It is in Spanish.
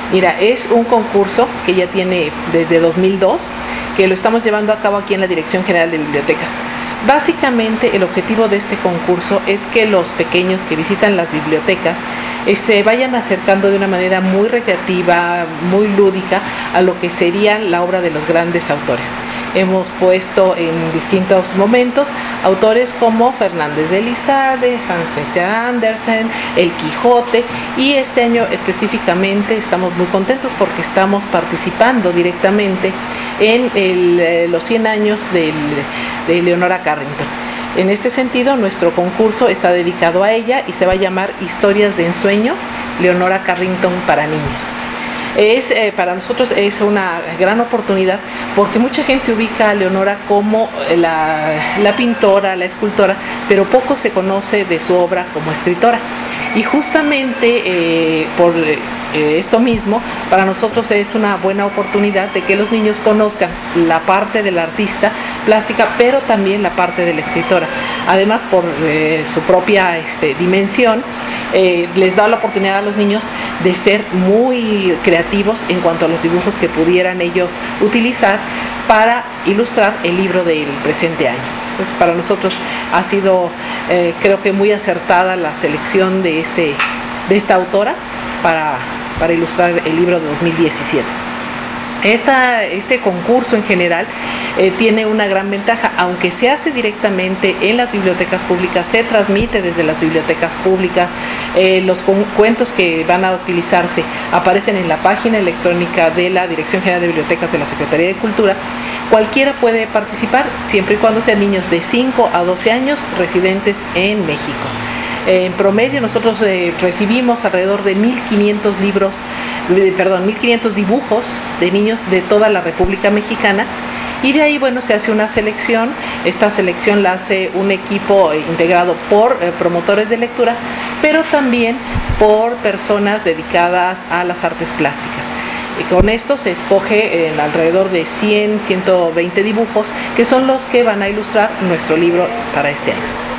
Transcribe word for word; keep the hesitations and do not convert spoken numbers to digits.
Mira, es un concurso que ya tiene desde dos mil dos, que lo estamos llevando a cabo aquí en la Dirección General de Bibliotecas. Básicamente el objetivo de este concurso es que los pequeños que visitan las bibliotecas eh, se vayan acercando de una manera muy recreativa, muy lúdica a lo que sería la obra de los grandes autores. Hemos puesto en distintos momentos autores como Fernández de Elizalde, Hans Christian Andersen, El Quijote, y este año específicamente estamos muy contentos porque estamos participando directamente en el, los cien años del, de Leonora Carrington. En este sentido, nuestro concurso está dedicado a ella y se va a llamar Historias de Ensueño, Leonora Carrington para niños. Es, eh, para nosotros es una gran oportunidad porque mucha gente ubica a Leonora como la, la pintora, la escultora, pero poco se conoce de su obra como escritora. Y justamente eh, por eh, esto mismo, para nosotros es una buena oportunidad de que los niños conozcan la parte de la artista plástica, pero también la parte de la escritora. Además, por eh, su propia este, dimensión, eh, les da la oportunidad a los niños de ser muy creativos en cuanto a los dibujos que pudieran ellos utilizar para ilustrar el libro del presente año. Entonces, para nosotros ha sido, eh, creo que muy acertada la selección de, este, de esta autora para, para ilustrar el libro de dos mil diecisiete. Esta, este concurso en general eh, tiene una gran ventaja, aunque se hace directamente en las bibliotecas públicas, se transmite desde las bibliotecas públicas, eh, los cuentos que van a utilizarse aparecen en la página electrónica de la Dirección General de Bibliotecas de la Secretaría de Cultura. Cualquiera puede participar, siempre y cuando sean niños de cinco a doce años residentes en México. En promedio nosotros eh, recibimos alrededor de mil quinientos libros, eh, perdón, mil quinientos dibujos de niños de toda la República Mexicana, y de ahí, bueno, se hace una selección. Esta selección la hace un equipo eh, integrado por eh, promotores de lectura, pero también por personas dedicadas a las artes plásticas. Y con esto se escoge en alrededor de cien, ciento veinte dibujos, que son los que van a ilustrar nuestro libro para este año.